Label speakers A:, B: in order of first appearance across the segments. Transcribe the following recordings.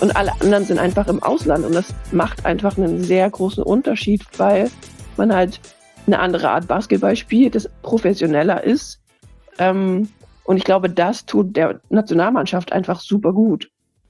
A: und alle anderen sind einfach im Ausland. Und das macht einfach einen sehr großen Unterschied, weil man halt eine andere Art Basketball spielt, das professioneller ist. Und ich glaube, das tut der Nationalmannschaft einfach super gut.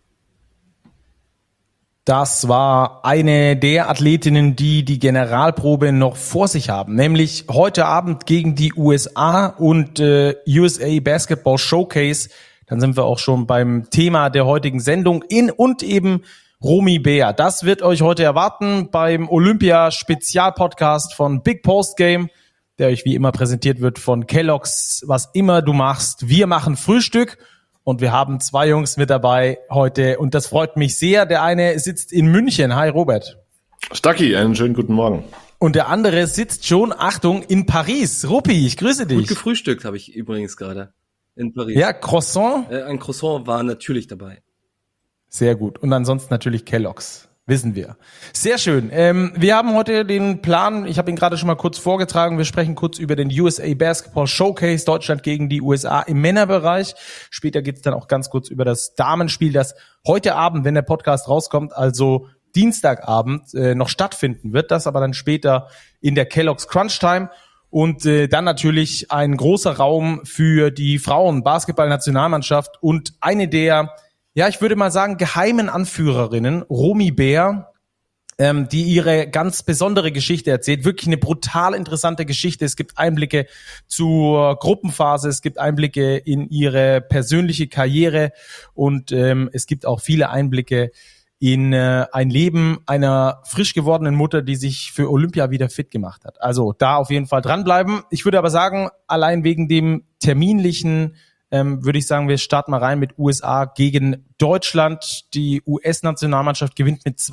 B: Das war eine der Athletinnen, die die Generalprobe noch vor sich haben, nämlich heute Abend gegen die USA und USA Basketball Showcase. Dann sind wir auch schon beim Thema der heutigen Sendung und eben Romy Beer. Das wird euch heute erwarten beim Olympia-Spezialpodcast von Big Post Game, der euch wie immer präsentiert wird von Kellogg's. Was immer du machst, wir machen Frühstück. Und wir haben zwei Jungs mit dabei heute und das freut mich sehr. Der eine sitzt in München. Hi Robert.
C: Stacki, einen schönen guten Morgen.
B: Und der andere sitzt schon, Achtung, in Paris. Ruppi, ich grüße dich.
D: Gut gefrühstückt habe ich übrigens gerade in Paris.
B: Ja, Croissant?
D: Ein Croissant war natürlich dabei.
B: Sehr gut. Und ansonsten natürlich Kellogg's. Wissen wir. Sehr schön. Wir haben heute den Plan, ich habe ihn gerade schon mal kurz vorgetragen, wir sprechen kurz über den USA Basketball Showcase, Deutschland gegen die USA im Männerbereich. Später geht es dann auch ganz kurz über das Damenspiel, das heute Abend, wenn der Podcast rauskommt, also Dienstagabend, noch stattfinden wird. Das aber dann später in der Kellogg's Crunch Time. Und dann natürlich ein großer Raum für die Frauen-Basketball-Nationalmannschaft und eine der, ja, ich würde mal sagen, geheimen Anführerinnen, Romy Beer, die ihre ganz besondere Geschichte erzählt. Wirklich eine brutal interessante Geschichte. Es gibt Einblicke zur Gruppenphase, es gibt Einblicke in ihre persönliche Karriere und es gibt auch viele Einblicke in ein Leben einer frisch gewordenen Mutter, die sich für Olympia wieder fit gemacht hat. Also da auf jeden Fall dranbleiben. Ich würde aber sagen, allein wegen dem terminlichen würde ich sagen, wir starten mal rein mit USA gegen Deutschland. Die US-Nationalmannschaft gewinnt mit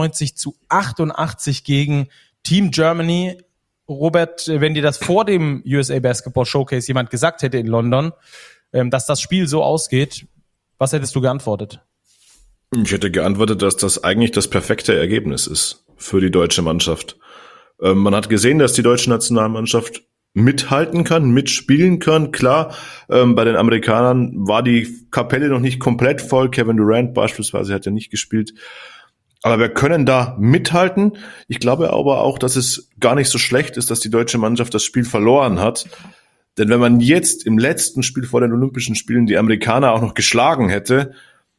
B: 92-88 gegen Team Germany. Robert, wenn dir das vor dem USA Basketball Showcase jemand gesagt hätte in London, dass das Spiel so ausgeht, was hättest du geantwortet?
C: Ich hätte geantwortet, dass das eigentlich das perfekte Ergebnis ist für die deutsche Mannschaft. Man hat gesehen, dass die deutsche Nationalmannschaft mithalten kann, mitspielen kann. Klar, bei den Amerikanern war die Kapelle noch nicht komplett voll. Kevin Durant beispielsweise hat ja nicht gespielt. Aber wir können da mithalten. Ich glaube aber auch, dass es gar nicht so schlecht ist, dass die deutsche Mannschaft das Spiel verloren hat. Denn wenn man jetzt im letzten Spiel vor den Olympischen Spielen die Amerikaner auch noch geschlagen hätte,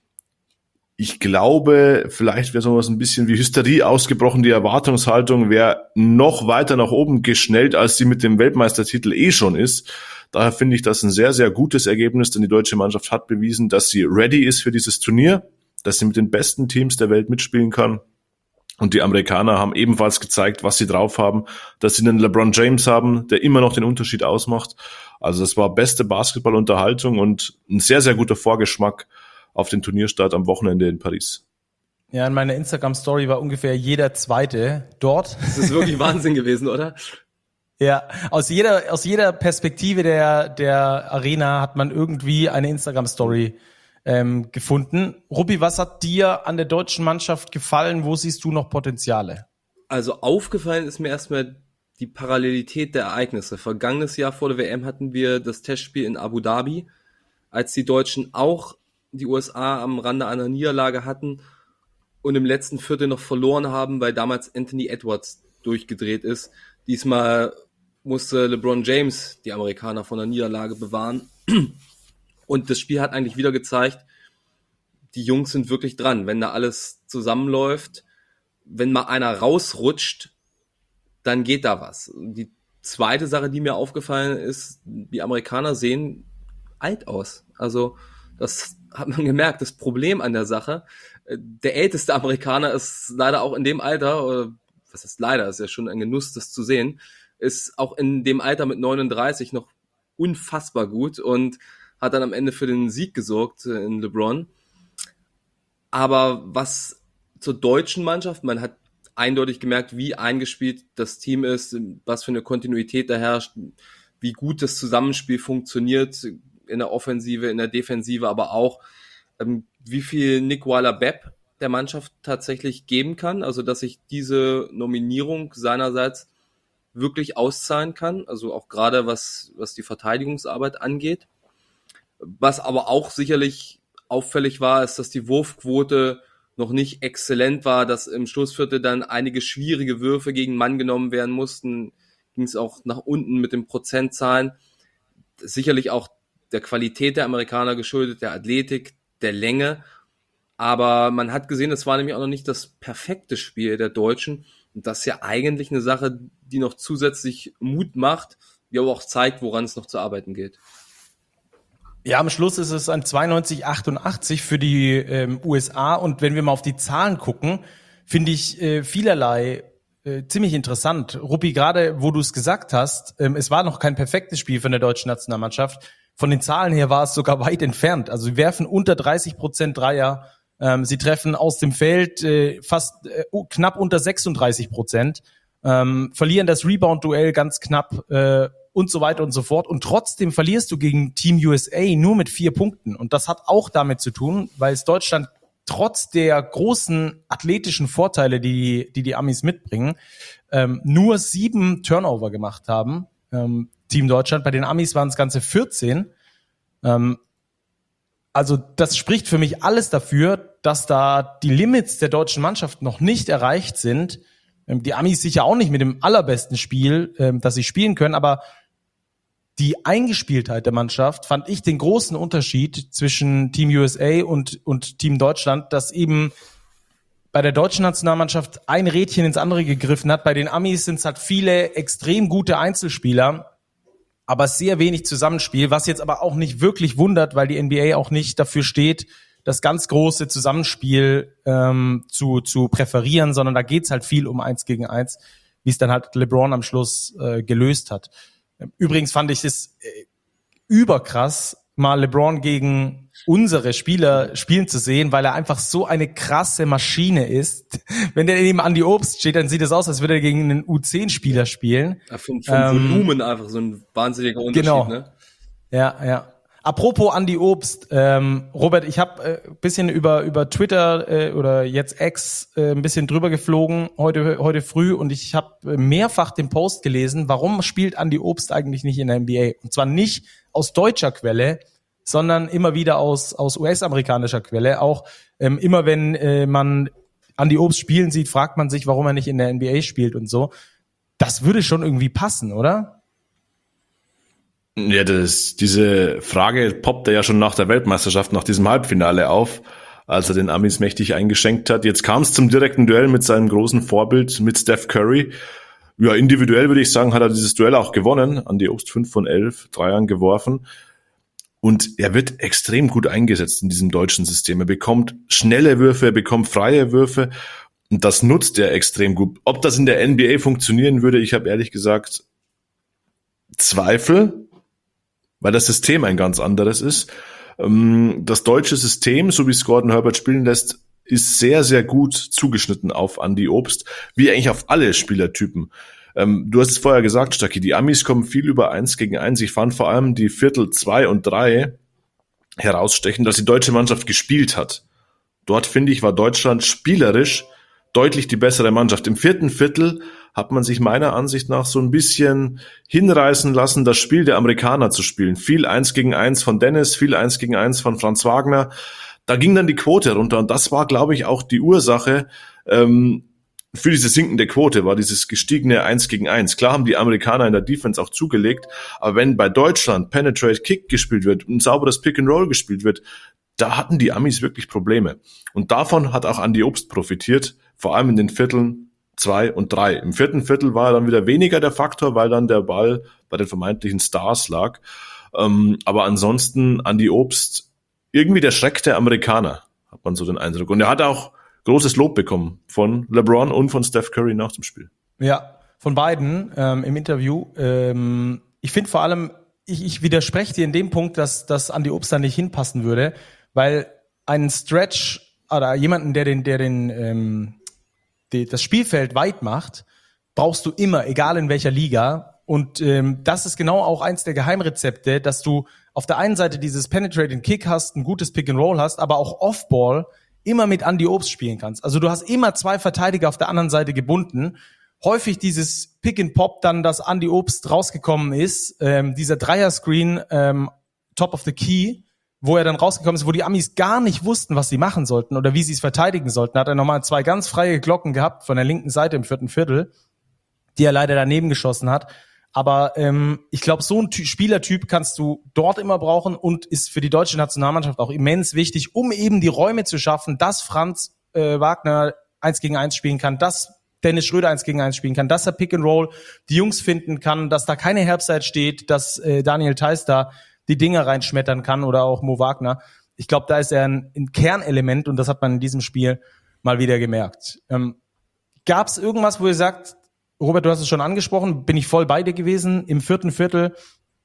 C: ich glaube, vielleicht wäre sowas ein bisschen wie Hysterie ausgebrochen. Die Erwartungshaltung wäre noch weiter nach oben geschnellt, als sie mit dem Weltmeistertitel schon ist. Daher finde ich das ein sehr, sehr gutes Ergebnis, denn die deutsche Mannschaft hat bewiesen, dass sie ready ist für dieses Turnier, dass sie mit den besten Teams der Welt mitspielen kann. Und die Amerikaner haben ebenfalls gezeigt, was sie drauf haben, dass sie einen LeBron James haben, der immer noch den Unterschied ausmacht. Also das war beste Basketballunterhaltung und ein sehr, sehr guter Vorgeschmack auf den Turnierstart am Wochenende in Paris.
B: Ja, in meiner Instagram-Story war ungefähr jeder Zweite dort.
D: Das ist wirklich Wahnsinn gewesen, oder?
B: Ja, aus jeder Perspektive der Arena hat man irgendwie eine Instagram-Story gefunden. Ruppi, was hat dir an der deutschen Mannschaft gefallen? Wo siehst du noch Potenziale?
D: Also aufgefallen ist mir erstmal die Parallelität der Ereignisse. Vergangenes Jahr vor der WM hatten wir das Testspiel in Abu Dhabi, als die Deutschen auch die USA am Rande einer Niederlage hatten und im letzten Viertel noch verloren haben, weil damals Anthony Edwards durchgedreht ist. Diesmal musste LeBron James die Amerikaner von der Niederlage bewahren. Und das Spiel hat eigentlich wieder gezeigt, die Jungs sind wirklich dran. Wenn da alles zusammenläuft, wenn mal einer rausrutscht, dann geht da was. Die zweite Sache, die mir aufgefallen ist, die Amerikaner sehen alt aus. Also das hat man gemerkt, das Problem an der Sache. Der älteste Amerikaner ist leider auch in dem Alter, oder was ist leider, ist ja schon ein Genuss, das zu sehen, ist auch in dem Alter mit 39 noch unfassbar gut und hat dann am Ende für den Sieg gesorgt in LeBron. Aber was zur deutschen Mannschaft, man hat eindeutig gemerkt, wie eingespielt das Team ist, was für eine Kontinuität da herrscht, wie gut das Zusammenspiel funktioniert, in der Offensive, in der Defensive, aber auch, wie viel Nick Weiler-Bepp der Mannschaft tatsächlich geben kann, also dass sich diese Nominierung seinerseits wirklich auszahlen kann, also auch gerade was die Verteidigungsarbeit angeht. Was aber auch sicherlich auffällig war, ist, dass die Wurfquote noch nicht exzellent war, dass im Schlussviertel dann einige schwierige Würfe gegen Mann genommen werden mussten, ging es auch nach unten mit den Prozentzahlen. Sicherlich auch der Qualität der Amerikaner geschuldet, der Athletik, der Länge. Aber man hat gesehen, es war nämlich auch noch nicht das perfekte Spiel der Deutschen. Und das ist ja eigentlich eine Sache, die noch zusätzlich Mut macht, die aber auch zeigt, woran es noch zu arbeiten gilt.
B: Ja, am Schluss ist es ein 92-88 für die USA. Und wenn wir mal auf die Zahlen gucken, finde ich vielerlei ziemlich interessant. Ruppi, gerade wo du es gesagt hast, es war noch kein perfektes Spiel von der deutschen Nationalmannschaft. Von den Zahlen her war es sogar weit entfernt. Also sie werfen unter 30% Dreier. Sie treffen aus dem Feld fast knapp unter 36%. Verlieren das Rebound-Duell ganz knapp und so weiter und so fort. Und trotzdem verlierst du gegen Team USA nur mit 4 Punkten. Und das hat auch damit zu tun, weil es Deutschland trotz der großen athletischen Vorteile, die Amis mitbringen, nur 7 Turnover gemacht haben. Team Deutschland. Bei den Amis waren es ganze 14. Also das spricht für mich alles dafür, dass da die Limits der deutschen Mannschaft noch nicht erreicht sind. Die Amis sicher auch nicht mit dem allerbesten Spiel, das sie spielen können, aber die Eingespieltheit der Mannschaft fand ich den großen Unterschied zwischen Team USA und Team Deutschland, dass eben bei der deutschen Nationalmannschaft ein Rädchen ins andere gegriffen hat. Bei den Amis sind es halt viele extrem gute Einzelspieler, aber sehr wenig Zusammenspiel, was jetzt aber auch nicht wirklich wundert, weil die NBA auch nicht dafür steht, das ganz große Zusammenspiel zu präferieren, sondern da geht's halt viel um 1 gegen 1, wie es dann halt LeBron am Schluss gelöst hat. Übrigens fand ich es überkrass, mal LeBron gegen unsere Spieler spielen zu sehen, weil er einfach so eine krasse Maschine ist. Wenn der neben Andy Obst steht, dann sieht es aus, als würde er gegen einen U10-Spieler spielen.
D: Ja, vom Volumen einfach so ein wahnsinniger Unterschied.
B: Genau.
D: Ne?
B: Ja. Apropos Andy Obst, Robert, ich habe ein bisschen über Twitter oder jetzt X ein bisschen drüber geflogen heute früh und ich habe mehrfach den Post gelesen, warum spielt Andy Obst eigentlich nicht in der NBA? Und zwar nicht aus deutscher Quelle, sondern immer wieder aus US-amerikanischer Quelle. Auch immer wenn man Andy Obst spielen sieht, fragt man sich, warum er nicht in der NBA spielt und so. Das würde schon irgendwie passen, oder?
C: Ja, diese Frage poppte ja schon nach der Weltmeisterschaft, nach diesem Halbfinale auf, als er den Amis mächtig eingeschenkt hat. Jetzt kam es zum direkten Duell mit seinem großen Vorbild, mit Steph Curry. Ja, individuell würde ich sagen, hat er dieses Duell auch gewonnen. Andy Obst 5 von 11 Dreiern geworfen. Und er wird extrem gut eingesetzt in diesem deutschen System. Er bekommt schnelle Würfe, er bekommt freie Würfe. Und das nutzt er extrem gut. Ob das in der NBA funktionieren würde, ich habe ehrlich gesagt Zweifel, weil das System ein ganz anderes ist. Das deutsche System, so wie es Gordon Herbert spielen lässt, ist sehr, sehr gut zugeschnitten auf Andy Obst, wie eigentlich auf alle Spielertypen. Du hast es vorher gesagt, Stacki, die Amis kommen viel über 1 gegen 1. Ich fand vor allem die Viertel 2 und 3 herausstechend, dass die deutsche Mannschaft gespielt hat. Dort, finde ich, war Deutschland spielerisch deutlich die bessere Mannschaft. Im 4. Viertel hat man sich meiner Ansicht nach so ein bisschen hinreißen lassen, das Spiel der Amerikaner zu spielen. Viel 1 gegen 1 von Dennis, viel 1 gegen 1 von Franz Wagner. Da ging dann die Quote runter und das war, glaube ich, auch die Ursache für diese sinkende Quote, war dieses gestiegene 1 gegen 1. Klar haben die Amerikaner in der Defense auch zugelegt, aber wenn bei Deutschland Penetrate Kick gespielt wird, ein sauberes Pick and Roll gespielt wird, da hatten die Amis wirklich Probleme. Und davon hat auch Andy Obst profitiert, vor allem in den Vierteln 2 und 3. Im 4. Viertel war dann wieder weniger der Faktor, weil dann der Ball bei den vermeintlichen Stars lag. Aber ansonsten Andy Obst irgendwie der Schreck der Amerikaner, hat man so den Eindruck. Und er hat auch großes Lob bekommen von LeBron und von Steph Curry nach dem Spiel.
B: Ja, von beiden im Interview. Ich finde vor allem, ich widerspreche dir in dem Punkt, dass Andy Obst da nicht hinpassen würde, weil einen Stretch oder jemanden, der das Spielfeld weit macht, brauchst du immer, egal in welcher Liga. Und das ist genau auch eins der Geheimrezepte, dass du auf der einen Seite dieses Penetrating Kick hast, ein gutes Pick and Roll hast, aber auch Off-Ball immer mit Andy Obst spielen kannst. Also du hast immer 2 Verteidiger auf der anderen Seite gebunden. Häufig dieses Pick and Pop dann, dass Andy Obst rausgekommen ist, dieser Dreier-Screen Top of the Key, wo er dann rausgekommen ist, wo die Amis gar nicht wussten, was sie machen sollten oder wie sie es verteidigen sollten, hat er nochmal 2 ganz freie Glocken gehabt von der linken Seite im 4. Viertel, die er leider daneben geschossen hat. Aber ich glaube, so ein Spielertyp kannst du dort immer brauchen und ist für die deutsche Nationalmannschaft auch immens wichtig, um eben die Räume zu schaffen, dass Franz Wagner 1 gegen 1 spielen kann, dass Dennis Schröder 1 gegen 1 spielen kann, dass er Pick and Roll die Jungs finden kann, dass da keine Herbstzeit steht, dass Daniel Theis da die Dinge reinschmettern kann oder auch Mo Wagner. Ich glaube, da ist er ein Kernelement und das hat man in diesem Spiel mal wieder gemerkt. Gab es irgendwas, wo ihr sagt, Robert, du hast es schon angesprochen, bin ich voll bei dir gewesen, im 4. Viertel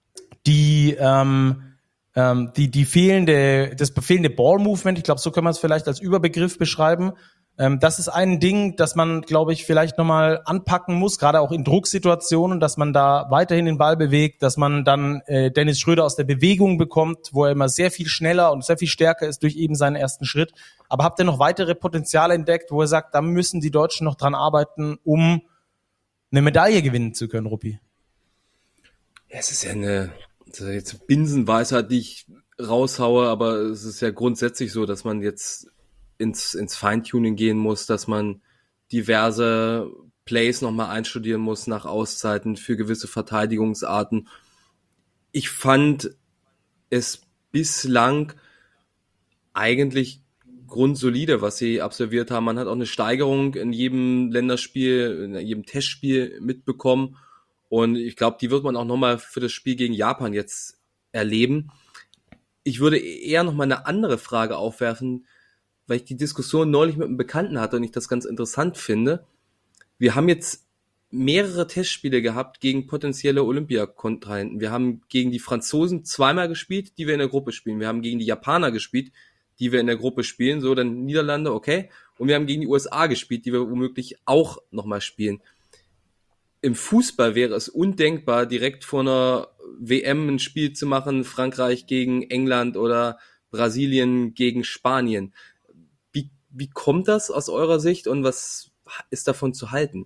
B: das fehlende Ball-Movement, ich glaube, so können wir es vielleicht als Überbegriff beschreiben. Das ist ein Ding, das man, glaube ich, vielleicht nochmal anpacken muss, gerade auch in Drucksituationen, dass man da weiterhin den Ball bewegt, dass man dann Dennis Schröder aus der Bewegung bekommt, wo er immer sehr viel schneller und sehr viel stärker ist durch eben seinen ersten Schritt. Aber habt ihr noch weitere Potenziale entdeckt, wo er sagt, da müssen die Deutschen noch dran arbeiten, um eine Medaille gewinnen zu können, Ruppi?
D: Ja, es ist ja jetzt Binsenweisheit, die ich raushaue, aber es ist ja grundsätzlich so, dass man jetzt ins Feintuning gehen muss, dass man diverse Plays nochmal einstudieren muss nach Auszeiten für gewisse Verteidigungsarten. Ich fand es bislang eigentlich grundsolide, was sie absolviert haben. Man hat auch eine Steigerung in jedem Länderspiel, in jedem Testspiel mitbekommen. Und ich glaube, die wird man auch nochmal für das Spiel gegen Japan jetzt erleben. Ich würde eher nochmal eine andere Frage aufwerfen, weil ich die Diskussion neulich mit einem Bekannten hatte und ich das ganz interessant finde. Wir haben jetzt mehrere Testspiele gehabt gegen potenzielle Olympiakontrahenten. Wir haben gegen die Franzosen 2-mal gespielt, die wir in der Gruppe spielen. Wir haben gegen die Japaner gespielt, die wir in der Gruppe spielen, so dann Niederlande, okay. Und wir haben gegen die USA gespielt, die wir womöglich auch nochmal spielen. Im Fußball wäre es undenkbar, direkt vor einer WM ein Spiel zu machen, Frankreich gegen England oder Brasilien gegen Spanien. Wie kommt das aus eurer Sicht und was ist davon zu halten?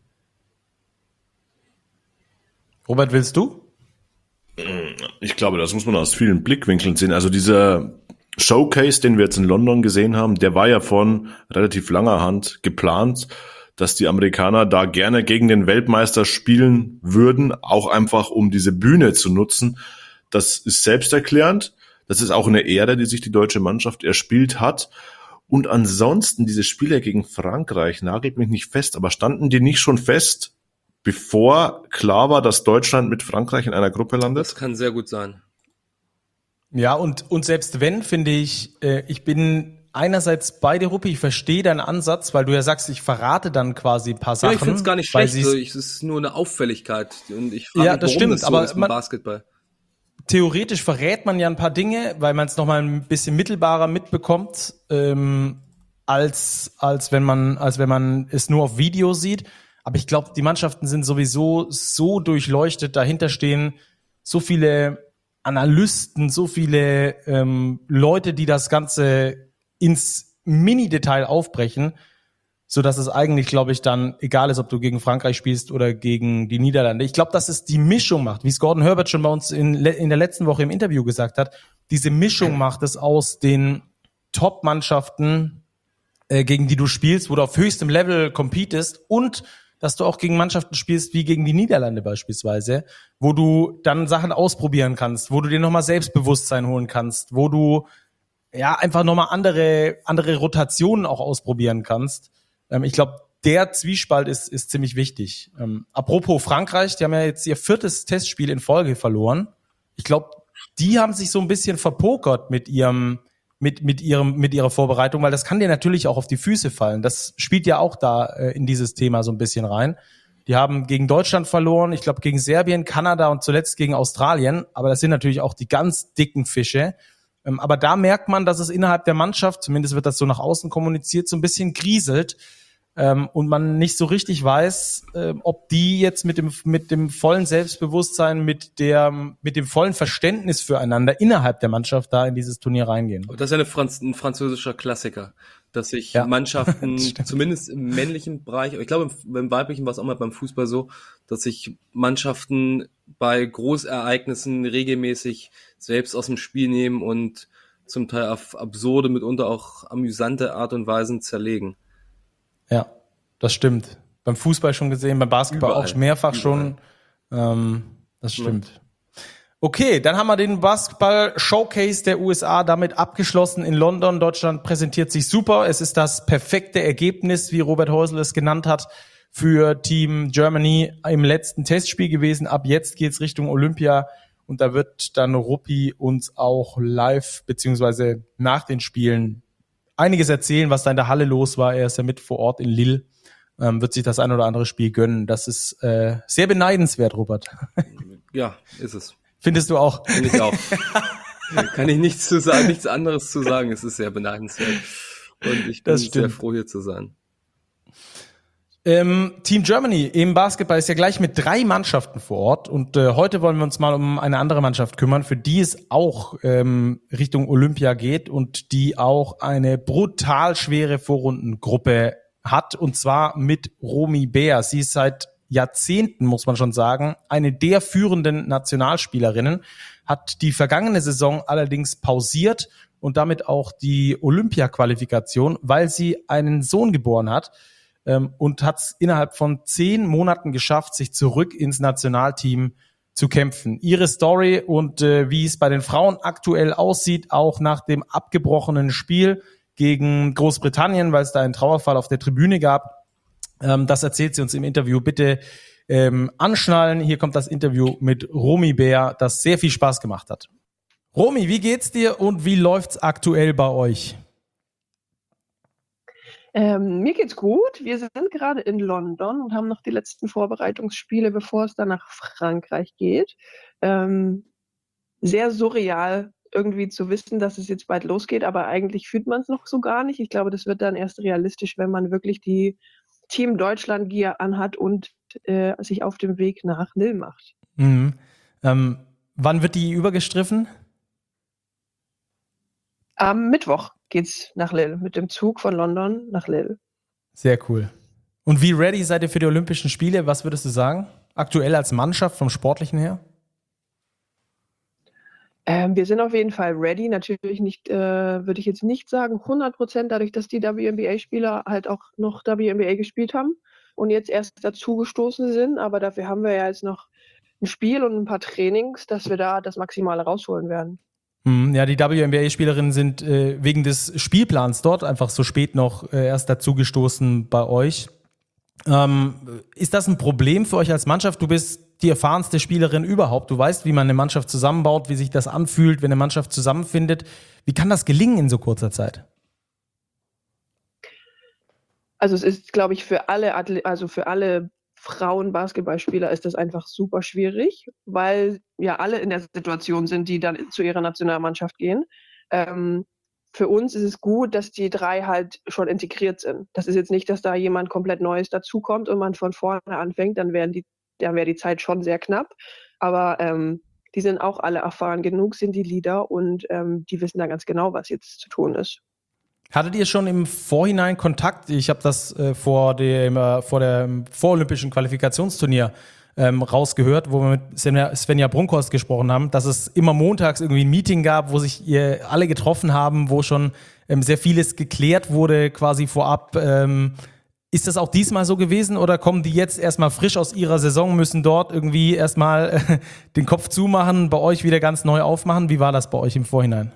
B: Robert, willst du?
C: Ich glaube, das muss man aus vielen Blickwinkeln sehen. Also dieser Showcase, den wir jetzt in London gesehen haben, der war ja von relativ langer Hand geplant, dass die Amerikaner da gerne gegen den Weltmeister spielen würden, auch einfach um diese Bühne zu nutzen. Das ist selbsterklärend. Das ist auch eine Ehre, die sich die deutsche Mannschaft erspielt hat. Und ansonsten, diese Spiele gegen Frankreich, nagelt mich nicht fest, aber standen die nicht schon fest, bevor klar war, dass Deutschland mit Frankreich in einer Gruppe landet?
D: Das kann sehr gut sein.
B: Ja, und selbst wenn, finde ich, ich bin einerseits bei dir, Ruppi, ich verstehe deinen Ansatz, weil du ja sagst, ich verrate dann quasi ein paar Sachen.
D: Ja, ich finde es gar nicht schlecht, es ist nur eine Auffälligkeit. Und ich
B: frage mich, das stimmt,
D: so
B: aber
D: ist im Basketball.
B: Theoretisch verrät man ja ein paar Dinge, weil man es nochmal ein bisschen mittelbarer mitbekommt, als wenn man es nur auf Video sieht. Aber ich glaube, die Mannschaften sind sowieso so durchleuchtet, dahinter stehen so viele Analysten, so viele Leute, die das Ganze ins Mini-Detail aufbrechen, so dass es eigentlich, glaube ich, dann egal ist, ob du gegen Frankreich spielst oder gegen die Niederlande. Ich glaube, dass es die Mischung macht, wie es Gordon Herbert schon bei uns in der letzten Woche im Interview gesagt hat. Diese Mischung macht es aus den Top-Mannschaften, gegen die du spielst, wo du auf höchstem Level competest und dass du auch gegen Mannschaften spielst, wie gegen die Niederlande beispielsweise, wo du dann Sachen ausprobieren kannst, wo du dir nochmal Selbstbewusstsein holen kannst, wo du ja einfach nochmal andere Rotationen auch ausprobieren kannst. Ich glaube, der Zwiespalt ist ziemlich wichtig. Apropos Frankreich, die haben ja jetzt ihr 4. Testspiel in Folge verloren. Ich glaube, die haben sich so ein bisschen verpokert mit ihrer Vorbereitung, weil das kann dir natürlich auch auf die Füße fallen. Das spielt ja auch da in dieses Thema so ein bisschen rein. Die haben gegen Deutschland verloren, ich glaube gegen Serbien, Kanada und zuletzt gegen Australien. Aber das sind natürlich auch die ganz dicken Fische. Aber da merkt man, dass es innerhalb der Mannschaft, zumindest wird das so nach außen kommuniziert, so ein bisschen grieselt. Und man nicht so richtig weiß, ob die jetzt mit dem vollen Selbstbewusstsein, mit dem vollen Verständnis füreinander innerhalb der Mannschaft da in dieses Turnier reingehen.
D: Das ist ja ein französischer Klassiker, dass sich Mannschaften, zumindest im männlichen Bereich, ich glaube, beim weiblichen war es auch mal beim Fußball so, dass sich Mannschaften bei Großereignissen regelmäßig selbst aus dem Spiel nehmen und zum Teil auf absurde, mitunter auch amüsante Art und Weisen zerlegen.
B: Ja, das stimmt. Beim Fußball schon gesehen, beim Basketball
D: Überall.
B: auch mehrfach schon. Das stimmt. Okay, dann haben wir den Basketball-Showcase der USA damit abgeschlossen in London. Deutschland präsentiert sich super. Es ist das perfekte Ergebnis, wie Robert Häusl es genannt hat, für Team Germany im letzten Testspiel gewesen. Ab jetzt geht's Richtung Olympia und da wird dann Ruppi uns auch live beziehungsweise nach den Spielen einiges erzählen, was da in der Halle los war. Er ist ja mit vor Ort in Lille, wird sich das ein oder andere Spiel gönnen. Das ist sehr beneidenswert, Robert.
D: Ja, ist es.
B: Findest du auch?
D: Finde ich auch. Kann ich nichts zu sagen, nichts anderes zu sagen. Es ist sehr beneidenswert. Und ich bin sehr froh, hier zu sein.
B: Team Germany im Basketball ist ja gleich mit 3 Mannschaften vor Ort. Und heute wollen wir uns mal um eine andere Mannschaft kümmern, für die es auch Richtung Olympia geht und die auch eine brutal schwere Vorrundengruppe hat. Und zwar mit Romy Bär. Sie ist seit Jahrzehnten, muss man schon sagen, eine der führenden Nationalspielerinnen, hat die vergangene Saison allerdings pausiert und damit auch die Olympia-Qualifikation, weil sie einen Sohn geboren hat, und hat es innerhalb von 10 Monaten geschafft, sich zurück ins Nationalteam zu kämpfen. Ihre Story und wie es bei den Frauen aktuell aussieht, auch nach dem abgebrochenen Spiel gegen Großbritannien, weil es da einen Trauerfall auf der Tribüne gab, das erzählt sie uns im Interview. Bitte anschnallen. Hier kommt das Interview mit Romy Bär, das sehr viel Spaß gemacht hat. Romy, wie geht's dir und wie läuft's aktuell bei euch?
A: Mir geht's gut. Wir sind gerade in London und haben noch die letzten Vorbereitungsspiele, bevor es dann nach Frankreich geht. Sehr surreal, irgendwie zu wissen, dass es jetzt bald losgeht, aber eigentlich fühlt man es noch so gar nicht. Ich glaube, das wird dann erst realistisch, wenn man wirklich die Team Deutschland Gear anhat und sich auf dem Weg nach Lille macht.
B: Mhm. Wann wird die übergestriffen?
A: Am Mittwoch geht's nach Lille mit dem Zug von London nach Lille.
B: Sehr cool. Und wie ready seid ihr für die Olympischen Spiele? Was würdest du sagen? Aktuell als Mannschaft vom Sportlichen her?
A: Wir sind auf jeden Fall ready. Natürlich nicht, würde ich jetzt nicht sagen 100%, dadurch, dass die WNBA-Spieler halt auch noch WNBA gespielt haben und jetzt erst dazugestoßen sind. Aber dafür haben wir ja jetzt noch ein Spiel und ein paar Trainings, dass wir da das Maximale rausholen werden.
B: Ja, die WNBA-Spielerinnen sind wegen des Spielplans dort einfach so spät noch erst dazugestoßen bei euch. Ist das ein Problem für euch als Mannschaft? Du bist die erfahrenste Spielerin überhaupt. Du weißt, wie man eine Mannschaft zusammenbaut, wie sich das anfühlt, wenn eine Mannschaft zusammenfindet. Wie kann das gelingen in so kurzer Zeit?
A: Also es ist, glaube ich, für alle Frauen-Basketballspieler ist das einfach super schwierig, weil ja alle in der Situation sind, die dann zu ihrer Nationalmannschaft gehen. Für uns ist es gut, dass die 3 halt schon integriert sind. Das ist jetzt nicht, dass da jemand komplett Neues dazukommt und man von vorne anfängt, dann wäre die Zeit schon sehr knapp. Aber die sind auch alle erfahren genug, sind die Leader und die wissen da ganz genau, was jetzt zu tun ist.
B: Hattet ihr schon im Vorhinein Kontakt? Ich habe das vor dem vorolympischen Qualifikationsturnier rausgehört, wo wir mit Svenja Brunkhorst gesprochen haben, dass es immer montags irgendwie ein Meeting gab, wo sich ihr alle getroffen haben, wo schon sehr vieles geklärt wurde quasi vorab. Ist das auch diesmal so gewesen oder kommen die jetzt erstmal frisch aus ihrer Saison, müssen dort irgendwie erstmal den Kopf zumachen, bei euch wieder ganz neu aufmachen? Wie war das bei euch im Vorhinein?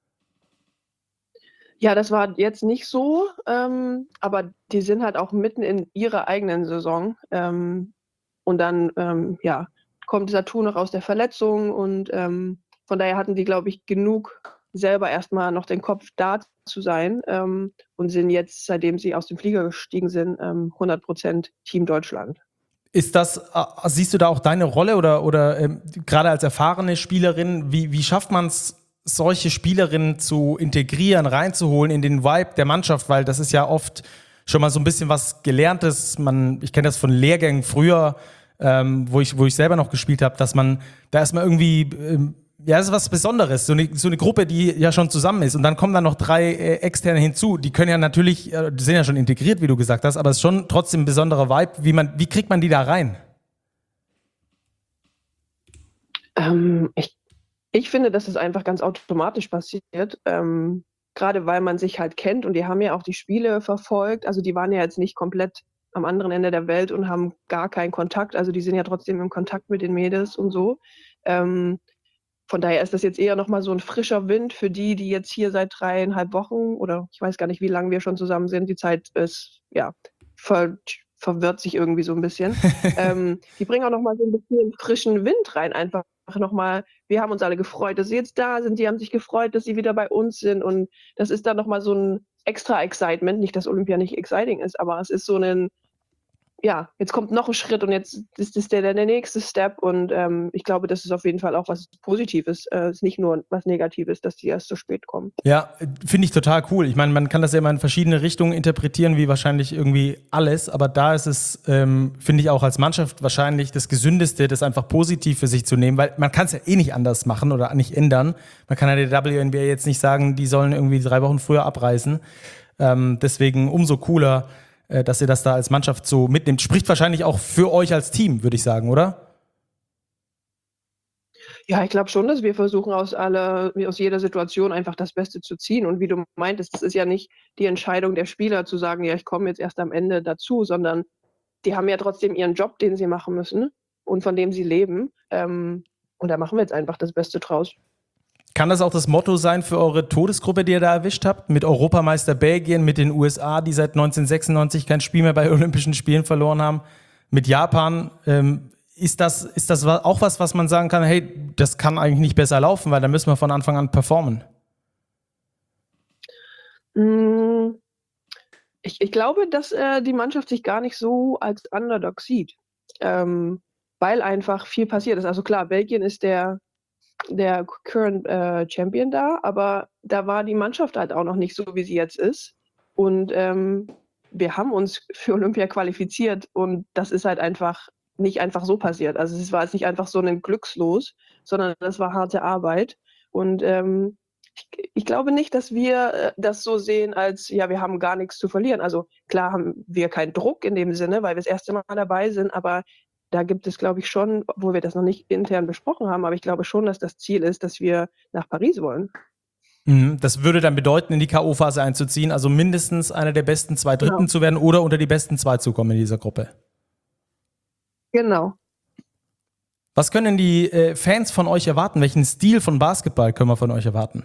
A: Ja, das war jetzt nicht so, aber die sind halt auch mitten in ihrer eigenen Saison. Und dann kommt Satou noch aus der Verletzung und von daher hatten die, glaube ich, genug selber erstmal noch den Kopf da zu sein und sind jetzt, seitdem sie aus dem Flieger gestiegen sind, 100% Team Deutschland.
B: Ist das, siehst du da auch deine Rolle oder gerade als erfahrene Spielerin, wie schafft man es, solche Spielerinnen zu integrieren, reinzuholen in den Vibe der Mannschaft? Weil das ist ja oft schon mal so ein bisschen was Gelerntes. Ich kenne das von Lehrgängen früher, wo ich selber noch gespielt habe, dass man da erstmal irgendwie, das ist was Besonderes, so eine Gruppe, die ja schon zusammen ist und dann kommen dann noch 3 Externe hinzu, die können ja natürlich, die sind ja schon integriert, wie du gesagt hast, aber es ist schon trotzdem ein besonderer Vibe. Wie kriegt man die da rein?
A: Ich finde, dass es einfach ganz automatisch passiert, gerade weil man sich halt kennt und die haben ja auch die Spiele verfolgt. Also die waren ja jetzt nicht komplett am anderen Ende der Welt und haben gar keinen Kontakt. Also die sind ja trotzdem im Kontakt mit den Mädels und so. Ähm, von daher ist das jetzt eher nochmal so ein frischer Wind für die, die jetzt hier seit 3,5 Wochen oder ich weiß gar nicht, wie lange wir schon zusammen sind. Die Zeit ist, ja, verwirrt sich irgendwie so ein bisschen. Die bringen auch nochmal so ein bisschen frischen Wind rein, einfach nochmal. Wir haben uns alle gefreut, dass sie jetzt da sind. Die haben sich gefreut, dass sie wieder bei uns sind. Und das ist dann nochmal so ein extra Excitement. Nicht, dass Olympia nicht exciting ist, aber es ist so ein, ja, jetzt kommt noch ein Schritt und jetzt ist das der nächste Step und ich glaube, das ist auf jeden Fall auch was Positives. Es ist nicht nur was Negatives, dass die erst so spät kommen.
B: Ja, finde ich total cool. Ich meine, man kann das ja immer in verschiedene Richtungen interpretieren, wie wahrscheinlich irgendwie alles, aber da ist es, finde ich auch als Mannschaft wahrscheinlich das Gesündeste, das einfach positiv für sich zu nehmen, weil man kann es ja eh nicht anders machen oder nicht ändern. Man kann ja der WNBA jetzt nicht sagen, die sollen irgendwie 3 Wochen früher abreisen. Deswegen umso cooler, dass ihr das da als Mannschaft so mitnimmt. Spricht wahrscheinlich auch für euch als Team, würde ich sagen, oder?
A: Ja, ich glaube schon, dass wir versuchen, aus jeder Situation einfach das Beste zu ziehen. Und wie du meintest, das ist ja nicht die Entscheidung der Spieler zu sagen, ja, ich komme jetzt erst am Ende dazu, sondern die haben ja trotzdem ihren Job, den sie machen müssen und von dem sie leben. Und da machen wir jetzt einfach das Beste draus.
B: Kann das auch das Motto sein für eure Todesgruppe, die ihr da erwischt habt? Mit Europameister Belgien, mit den USA, die seit 1996 kein Spiel mehr bei Olympischen Spielen verloren haben, mit Japan. Ist das auch was man sagen kann, hey, das kann eigentlich nicht besser laufen, weil da müssen wir von Anfang an performen?
A: Ich glaube, dass die Mannschaft sich gar nicht so als Underdog sieht, weil einfach viel passiert ist. Also klar, Belgien ist der Current Champion da, aber da war die Mannschaft halt auch noch nicht so, wie sie jetzt ist. Und wir haben uns für Olympia qualifiziert und das ist halt einfach nicht einfach so passiert. Also es war jetzt nicht einfach so ein Glückslos, sondern das war harte Arbeit. Und ich glaube nicht, dass wir das so sehen als, ja, wir haben gar nichts zu verlieren. Also klar haben wir keinen Druck in dem Sinne, weil wir das erste Mal dabei sind, aber da gibt es, glaube ich, schon, obwohl wir das noch nicht intern besprochen haben, aber ich glaube schon, dass das Ziel ist, dass wir nach Paris wollen.
B: Das würde dann bedeuten, in die K.O.-Phase einzuziehen, also mindestens einer der besten 2 Dritten zu werden oder unter die besten 2 zu kommen in dieser Gruppe.
A: Genau.
B: Was können die Fans von euch erwarten? Welchen Stil von Basketball können wir von euch erwarten?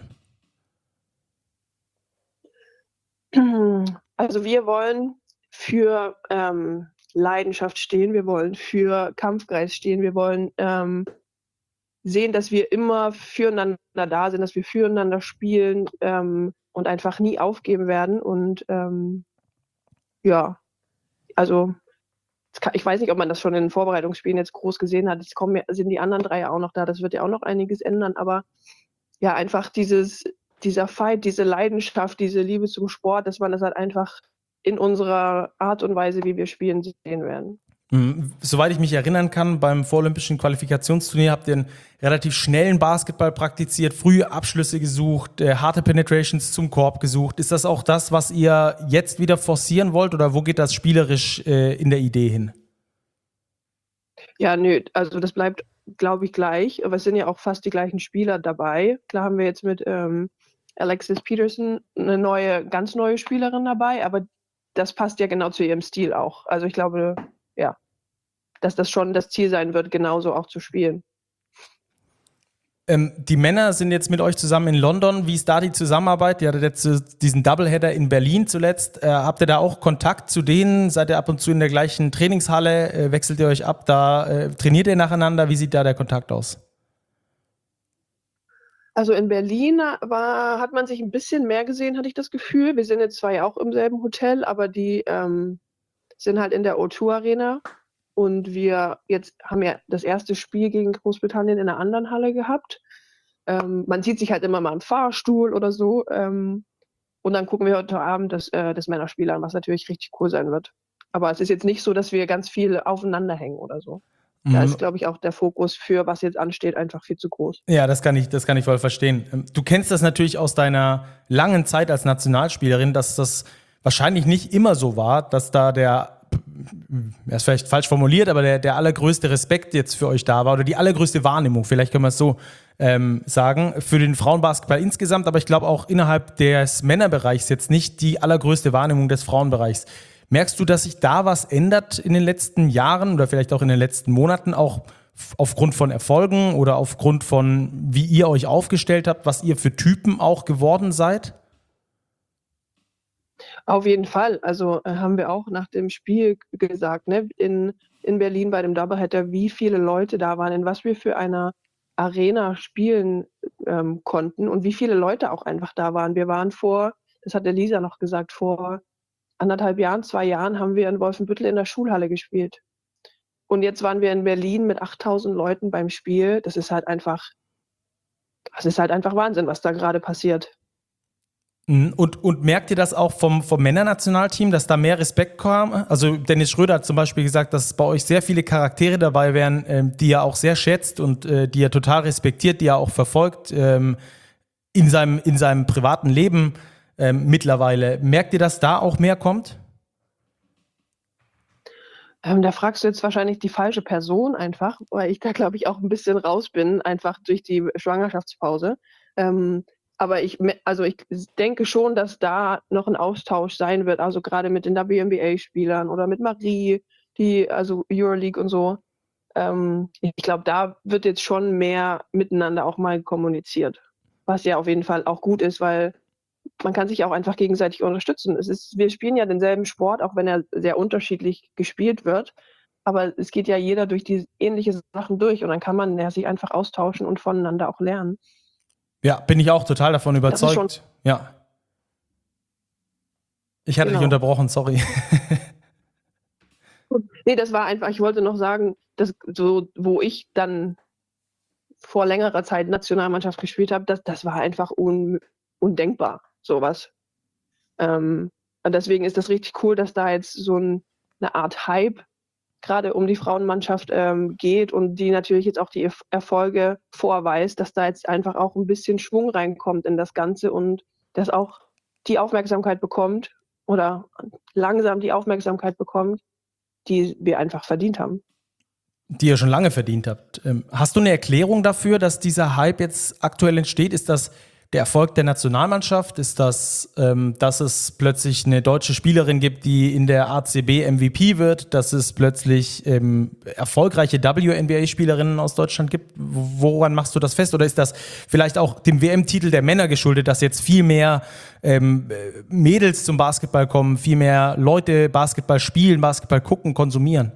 A: Also wir wollen für Leidenschaft stehen, wir wollen für Kampfgeist stehen, wir wollen sehen, dass wir immer füreinander da sind, dass wir füreinander spielen und einfach nie aufgeben werden. Und ja, also ich weiß nicht, ob man das schon in den Vorbereitungsspielen jetzt groß gesehen hat. Jetzt sind die anderen 3 ja auch noch da, das wird ja auch noch einiges ändern, aber ja, einfach dieser Fight, diese Leidenschaft, diese Liebe zum Sport, dass man das halt einfach in unserer Art und Weise, wie wir spielen, sehen werden.
B: Soweit ich mich erinnern kann, beim Vorolympischen Qualifikationsturnier habt ihr einen relativ schnellen Basketball praktiziert, frühe Abschlüsse gesucht, harte Penetrations zum Korb gesucht. Ist das auch das, was ihr jetzt wieder forcieren wollt oder wo geht das spielerisch in der Idee hin?
A: Ja, nö, also das bleibt, glaube ich, gleich, aber es sind ja auch fast die gleichen Spieler dabei. Klar haben wir jetzt mit Alexis Peterson eine ganz neue Spielerin dabei, aber das passt ja genau zu ihrem Stil auch. Also ich glaube, ja, dass das schon das Ziel sein wird, genauso auch zu spielen.
B: Die Männer sind jetzt mit euch zusammen in London. Wie ist da die Zusammenarbeit? Ihr hattet jetzt diesen Doubleheader in Berlin zuletzt. Habt ihr da auch Kontakt zu denen? Seid ihr ab und zu in der gleichen Trainingshalle? Wechselt ihr euch ab? Trainiert ihr nacheinander? Wie sieht da der Kontakt aus?
A: Also in Berlin hat man sich ein bisschen mehr gesehen, hatte ich das Gefühl. Wir sind jetzt zwar ja auch im selben Hotel, aber die sind halt in der O2 Arena. Und wir jetzt haben ja das erste Spiel gegen Großbritannien in einer anderen Halle gehabt. Man sieht sich halt immer mal im Fahrstuhl oder so. Und dann gucken wir heute Abend das Männerspiel an, was natürlich richtig cool sein wird. Aber es ist jetzt nicht so, dass wir ganz viel aufeinander hängen oder so. Da ist, glaube ich, auch der Fokus für, was jetzt ansteht, einfach viel zu groß.
B: Ja, das kann ich voll verstehen. Du kennst das natürlich aus deiner langen Zeit als Nationalspielerin, dass das wahrscheinlich nicht immer so war, dass da der er ist vielleicht falsch formuliert, aber der allergrößte Respekt jetzt für euch da war oder die allergrößte Wahrnehmung, vielleicht können wir es so sagen, für den Frauenbasketball insgesamt, aber ich glaube auch innerhalb des Männerbereichs jetzt nicht die allergrößte Wahrnehmung des Frauenbereichs. Merkst du, dass sich da was ändert in den letzten Jahren oder vielleicht auch in den letzten Monaten, auch aufgrund von Erfolgen oder aufgrund von, wie ihr euch aufgestellt habt, was ihr für Typen auch geworden seid?
A: Auf jeden Fall. Also haben wir auch nach dem Spiel gesagt, ne, in Berlin bei dem Doubleheader, wie viele Leute da waren, in was wir für einer Arena spielen konnten und wie viele Leute auch einfach da waren. Wir waren das hat der Lisa noch gesagt, vor 1,5 Jahren, 2 Jahren haben wir in Wolfenbüttel in der Schulhalle gespielt. Und jetzt waren wir in Berlin mit 8.000 Leuten beim Spiel. Das ist halt einfach Wahnsinn, was da gerade passiert.
B: Und merkt ihr das auch vom Männernationalteam, dass da mehr Respekt kam? Also Dennis Schröder hat zum Beispiel gesagt, dass bei euch sehr viele Charaktere dabei wären, die er auch sehr schätzt und die er total respektiert, die er auch verfolgt in seinem privaten Leben mittlerweile. Merkt ihr, dass da auch mehr kommt?
A: Da fragst du jetzt wahrscheinlich die falsche Person einfach, weil ich da, glaube ich, auch ein bisschen raus bin, einfach durch die Schwangerschaftspause. Aber ich denke schon, dass da noch ein Austausch sein wird, also gerade mit den WNBA-Spielern oder mit Marie, also Euroleague und so. Ich glaube, da wird jetzt schon mehr miteinander auch mal kommuniziert, was ja auf jeden Fall auch gut ist, weil man kann sich auch einfach gegenseitig unterstützen. Wir spielen ja denselben Sport, auch wenn er sehr unterschiedlich gespielt wird. Aber es geht ja jeder durch die ähnliche Sachen durch und dann kann man ja sich einfach austauschen und voneinander auch lernen.
B: Ja, bin ich auch total davon überzeugt. Ja. Ich hatte dich unterbrochen, sorry.
A: Nee, das war einfach, ich wollte noch sagen, dass so, wo ich dann vor längerer Zeit Nationalmannschaft gespielt habe, das war einfach undenkbar, sowas. Und deswegen ist das richtig cool, dass da jetzt so eine Art Hype gerade um die Frauenmannschaft geht und die natürlich jetzt auch die Erfolge vorweist, dass da jetzt einfach auch ein bisschen Schwung reinkommt in das Ganze und dass auch die Aufmerksamkeit bekommt oder langsam die Aufmerksamkeit bekommt, die wir einfach verdient haben.
B: Die ihr schon lange verdient habt. Hast du eine Erklärung dafür, dass dieser Hype jetzt aktuell entsteht? Ist das der Erfolg der Nationalmannschaft? Ist das, dass es plötzlich eine deutsche Spielerin gibt, die in der ACB MVP wird? Dass es plötzlich erfolgreiche WNBA-Spielerinnen aus Deutschland gibt? Woran machst du das fest? Oder ist das vielleicht auch dem WM-Titel der Männer geschuldet, dass jetzt viel mehr Mädels zum Basketball kommen, viel mehr Leute Basketball spielen, Basketball gucken, konsumieren?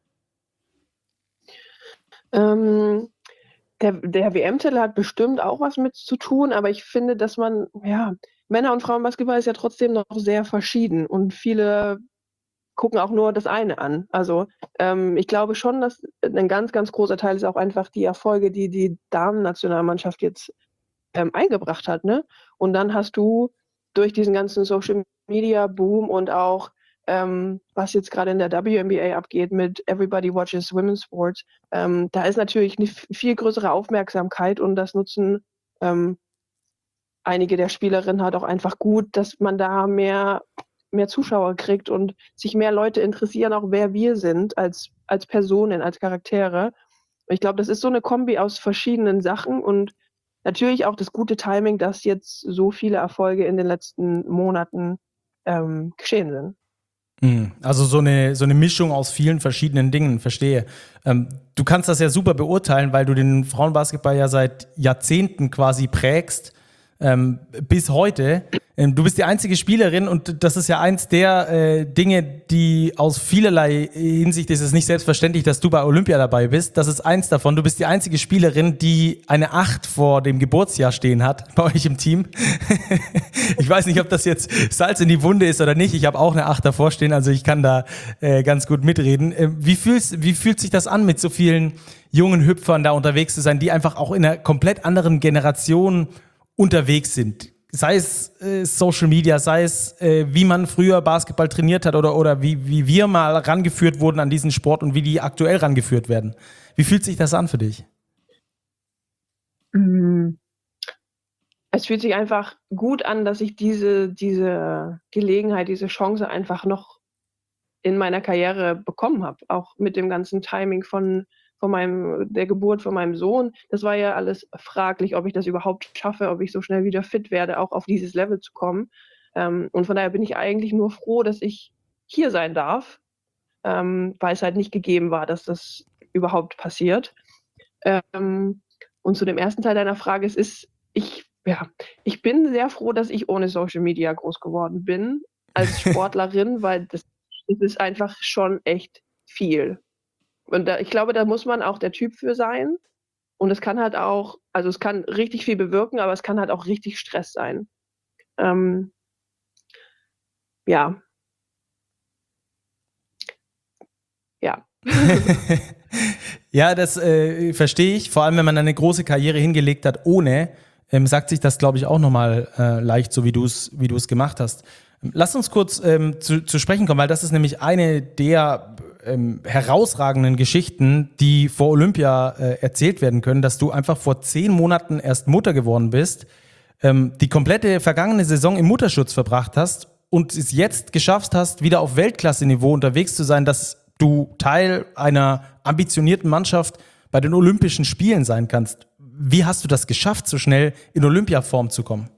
A: Der WM-Titel hat bestimmt auch was mit zu tun, aber ich finde, dass Männer- und Frauenbasketball ist ja trotzdem noch sehr verschieden und viele gucken auch nur das eine an. Also ich glaube schon, dass ein ganz, ganz großer Teil ist auch einfach die Erfolge, die die Damen-Nationalmannschaft jetzt eingebracht hat, ne? Und dann hast du durch diesen ganzen Social-Media-Boom und auch was jetzt gerade in der WNBA abgeht mit Everybody Watches Women's Sports, da ist natürlich eine viel größere Aufmerksamkeit und das nutzen einige der Spielerinnen halt auch einfach gut, dass man da mehr Zuschauer kriegt und sich mehr Leute interessieren, auch wer wir sind als Personen, als Charaktere. Ich glaube, das ist so eine Kombi aus verschiedenen Sachen und natürlich auch das gute Timing, dass jetzt so viele Erfolge in den letzten Monaten geschehen sind.
B: Also so eine Mischung aus vielen verschiedenen Dingen, verstehe. Du kannst das ja super beurteilen, weil du den Frauenbasketball ja seit Jahrzehnten quasi prägst, bis heute. Du bist die einzige Spielerin und das ist ja eins der Dinge, die aus vielerlei Hinsicht ist es nicht selbstverständlich, dass du bei Olympia dabei bist. Das ist eins davon. Du bist die einzige Spielerin, die eine 8 vor dem Geburtsjahr stehen hat bei euch im Team. Ich weiß nicht, ob das jetzt Salz in die Wunde ist oder nicht. Ich habe auch eine 8 davor stehen, also ich kann da ganz gut mitreden. Wie fühlt sich das an, mit so vielen jungen Hüpfern da unterwegs zu sein, die einfach auch in einer komplett anderen Generation unterwegs sind? Sei es Social Media, sei es wie man früher Basketball trainiert hat oder wie wir mal rangeführt wurden an diesen Sport und wie die aktuell rangeführt werden. Wie fühlt sich das an für dich?
A: Es fühlt sich einfach gut an, dass ich diese Gelegenheit, diese Chance einfach noch in meiner Karriere bekommen habe. Auch mit dem ganzen Timing von der Geburt von meinem Sohn. Das war ja alles fraglich, ob ich das überhaupt schaffe, ob ich so schnell wieder fit werde, auch auf dieses Level zu kommen. Und von daher bin ich eigentlich nur froh, dass ich hier sein darf, weil es halt nicht gegeben war, dass das überhaupt passiert. Und zu dem ersten Teil deiner Frage, ich bin sehr froh, dass ich ohne Social Media groß geworden bin als Sportlerin, weil das ist einfach schon echt viel. Und ich glaube, da muss man auch der Typ für sein. Und es kann halt auch, also es kann richtig viel bewirken, aber es kann halt auch richtig Stress sein. Ja. Ja.
B: Ja, das verstehe ich. Vor allem, wenn man eine große Karriere hingelegt hat ohne, sagt sich das, glaube ich, auch nochmal leicht, so wie du es gemacht hast. Lass uns kurz zu sprechen kommen, weil das ist nämlich eine der herausragenden Geschichten, die vor Olympia erzählt werden können, dass du einfach vor 10 Monaten erst Mutter geworden bist, die komplette vergangene Saison im Mutterschutz verbracht hast und es jetzt geschafft hast, wieder auf Weltklasse-Niveau unterwegs zu sein, dass du Teil einer ambitionierten Mannschaft bei den Olympischen Spielen sein kannst. Wie hast du das geschafft, so schnell in Olympiaform zu kommen?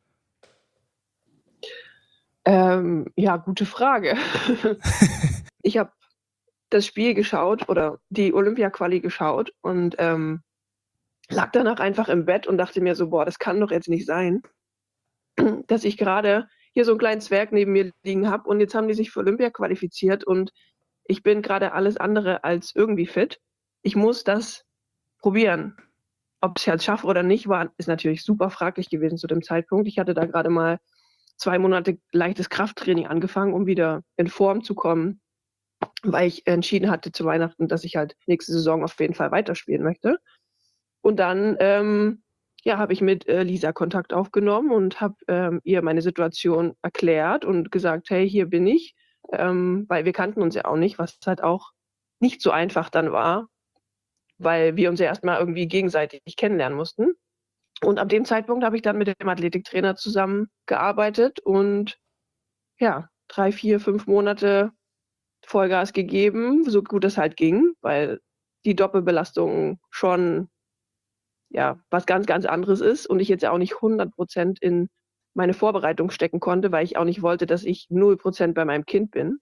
A: Ja, gute Frage. Ich habe das Spiel geschaut oder die Olympia-Quali geschaut und lag danach einfach im Bett und dachte mir so, boah, das kann doch jetzt nicht sein, dass ich gerade hier so einen kleinen Zwerg neben mir liegen habe und jetzt haben die sich für Olympia qualifiziert und ich bin gerade alles andere als irgendwie fit. Ich muss das probieren. Ob ich es jetzt schaffe oder nicht, ist natürlich super fraglich gewesen zu dem Zeitpunkt. Ich hatte da gerade mal 2 Monate leichtes Krafttraining angefangen, um wieder in Form zu kommen, weil ich entschieden hatte zu Weihnachten, dass ich halt nächste Saison auf jeden Fall weiterspielen möchte. Und dann habe ich mit Lisa Kontakt aufgenommen und habe ihr meine Situation erklärt und gesagt, hey, hier bin ich, weil wir kannten uns ja auch nicht, was halt auch nicht so einfach dann war, weil wir uns ja erstmal irgendwie gegenseitig kennenlernen mussten. Und ab dem Zeitpunkt habe ich dann mit dem Athletiktrainer zusammengearbeitet und ja, 3, 4, 5 Monate Vollgas gegeben, so gut es halt ging, weil die Doppelbelastung schon was ganz, ganz anderes ist und ich jetzt ja auch nicht 100% in meine Vorbereitung stecken konnte, weil ich auch nicht wollte, dass ich 0% bei meinem Kind bin.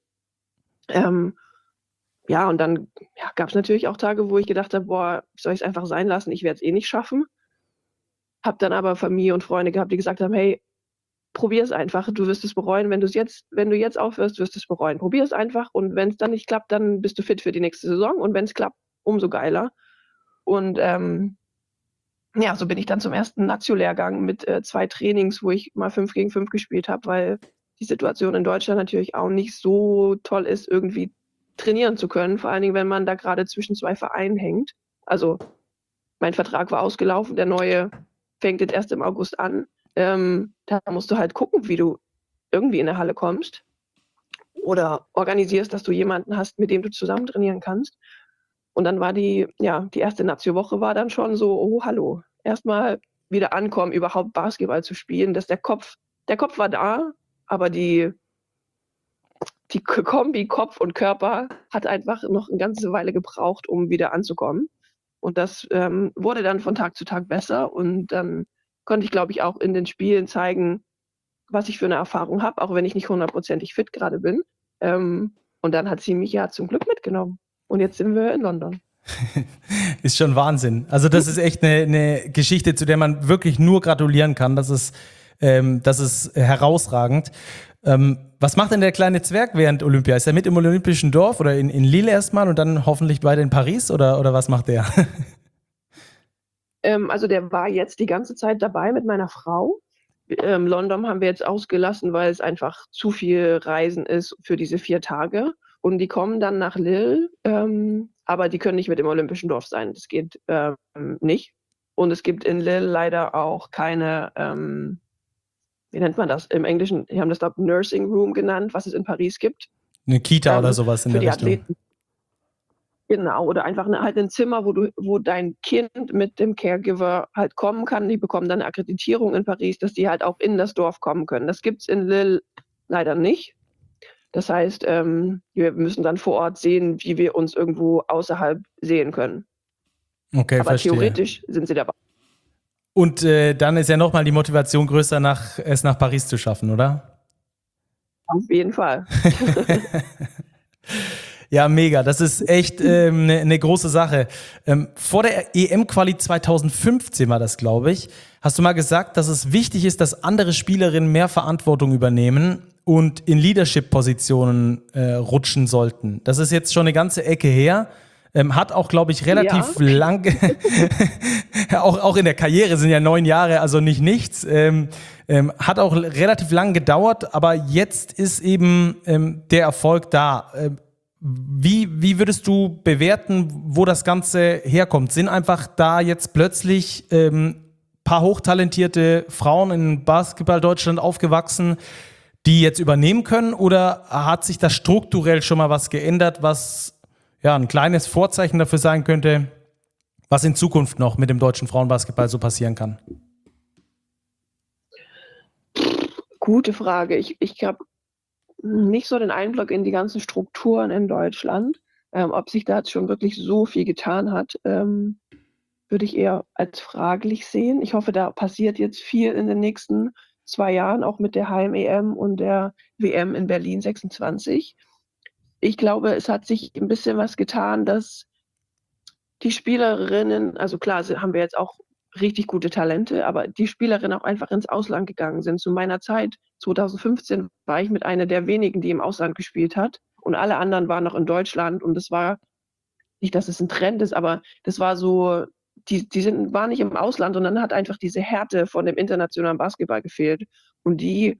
A: Und dann gab es natürlich auch Tage, wo ich gedacht habe, boah, soll ich es einfach sein lassen, ich werde es eh nicht schaffen. Habe dann aber Familie und Freunde gehabt, die gesagt haben, hey, probier es einfach, du wirst es bereuen, wenn du jetzt aufhörst, wirst du es bereuen. Probier es einfach und wenn es dann nicht klappt, dann bist du fit für die nächste Saison und wenn es klappt, umso geiler. Und so bin ich dann zum ersten Nazio-Lehrgang mit 2 Trainings, wo ich mal 5 gegen 5 gespielt habe, weil die Situation in Deutschland natürlich auch nicht so toll ist, irgendwie trainieren zu können, vor allen Dingen, wenn man da gerade zwischen 2 Vereinen hängt. Also mein Vertrag war ausgelaufen, der neue fängt jetzt erst im August an. Da musst du halt gucken, wie du irgendwie in der Halle kommst oder organisierst, dass du jemanden hast, mit dem du zusammen trainieren kannst. Und dann war die erste Nazio-Woche war dann schon so, oh, hallo, erstmal wieder ankommen, überhaupt Basketball zu spielen, dass der Kopf war da, aber die Kombi Kopf und Körper hat einfach noch eine ganze Weile gebraucht, um wieder anzukommen. Und das wurde dann von Tag zu Tag besser und dann konnte ich, glaube ich, auch in den Spielen zeigen, was ich für eine Erfahrung habe, auch wenn ich nicht 100%ig fit gerade bin. Und dann hat sie mich ja zum Glück mitgenommen. Und jetzt sind wir in London.
B: Ist schon Wahnsinn. Also das ist echt eine Geschichte, zu der man wirklich nur gratulieren kann. Das ist herausragend. Was macht denn der kleine Zwerg während Olympia? Ist er mit im Olympischen Dorf oder in Lille erstmal und dann hoffentlich beide in Paris oder was macht der?
A: Also der war jetzt die ganze Zeit dabei mit meiner Frau. London haben wir jetzt ausgelassen, weil es einfach zu viel Reisen ist für diese 4 Tage. Und die kommen dann nach Lille, aber die können nicht mit im Olympischen Dorf sein. Das geht nicht. Und es gibt in Lille leider auch keine, wie nennt man das? Im Englischen, die haben das da Nursing Room genannt, was es in Paris gibt.
B: Eine Kita oder sowas in der Richtung.
A: Athleten. Genau, oder einfach halt ein Zimmer, wo dein Kind mit dem Caregiver halt kommen kann. Die bekommen dann eine Akkreditierung in Paris, dass die halt auch in das Dorf kommen können. Das gibt es in Lille leider nicht. Das heißt, wir müssen dann vor Ort sehen, wie wir uns irgendwo außerhalb sehen können.
B: Okay,
A: Aber
B: verstehe.
A: theoretisch sind sie dabei.
B: Und dann ist ja nochmal die Motivation größer, es nach Paris zu schaffen, oder?
A: Auf jeden Fall.
B: Ja, mega. Das ist echt eine große Sache. Vor der EM-Quali 2015 war das, glaube ich, hast du mal gesagt, dass es wichtig ist, dass andere Spielerinnen mehr Verantwortung übernehmen und in Leadership-Positionen rutschen sollten. Das ist jetzt schon eine ganze Ecke her. Hat auch, glaube ich, relativ lang, auch in der Karriere sind ja 9 Jahre, also nicht nichts. Hat auch relativ lang gedauert, aber jetzt ist eben der Erfolg da. Wie würdest du bewerten, wo das Ganze herkommt? Sind einfach da jetzt plötzlich paar hochtalentierte Frauen in Basketball Deutschland aufgewachsen, die jetzt übernehmen können? Oder hat sich da strukturell schon mal was geändert, was ja ein kleines Vorzeichen dafür sein könnte, was in Zukunft noch mit dem deutschen Frauenbasketball so passieren kann?
A: Gute Frage. Ich habe nicht so den Einblick in die ganzen Strukturen in Deutschland. Ob sich da jetzt schon wirklich so viel getan hat, würde ich eher als fraglich sehen. Ich hoffe, da passiert jetzt viel in den nächsten 2 Jahren, auch mit der Heim-EM und der WM in Berlin 26. Ich glaube, es hat sich ein bisschen was getan, dass die Spielerinnen, also klar, haben wir jetzt auch richtig gute Talente, aber die Spielerinnen auch einfach ins Ausland gegangen sind. Zu meiner Zeit, 2015, war ich mit einer der wenigen, die im Ausland gespielt hat. Und alle anderen waren noch in Deutschland. Und das war nicht, dass es ein Trend ist, aber das war so, waren nicht im Ausland und dann hat einfach diese Härte von dem internationalen Basketball gefehlt. Und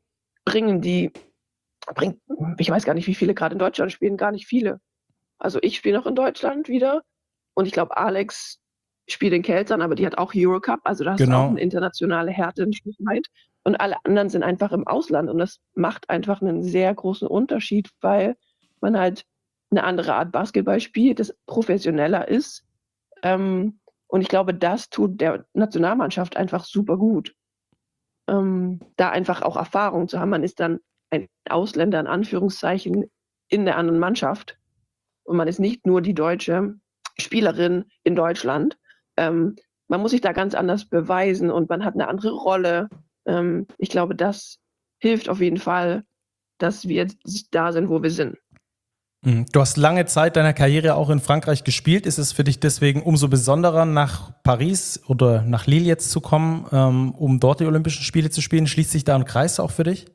A: ich weiß gar nicht, wie viele gerade in Deutschland spielen, gar nicht viele. Also ich spiele noch in Deutschland wieder und ich glaube, Alex spielt in Keltern, aber die hat auch Eurocup, also da hast du auch eine internationale Härte ein Stück weit. Und alle anderen sind einfach im Ausland und das macht einfach einen sehr großen Unterschied, weil man halt eine andere Art Basketball spielt, das professioneller ist. Und ich glaube, das tut der Nationalmannschaft einfach super gut. Da einfach auch Erfahrung zu haben. Man ist dann ein Ausländer in Anführungszeichen in der anderen Mannschaft und man ist nicht nur die deutsche Spielerin in Deutschland. Man muss sich da ganz anders beweisen und man hat eine andere Rolle. Ich glaube, das hilft auf jeden Fall, dass wir jetzt da sind, wo wir sind.
B: Du hast lange Zeit deiner Karriere auch in Frankreich gespielt. Ist es für dich deswegen umso besonderer, nach Paris oder nach Lille jetzt zu kommen, um dort die Olympischen Spiele zu spielen? Schließt sich da ein Kreis auch für dich?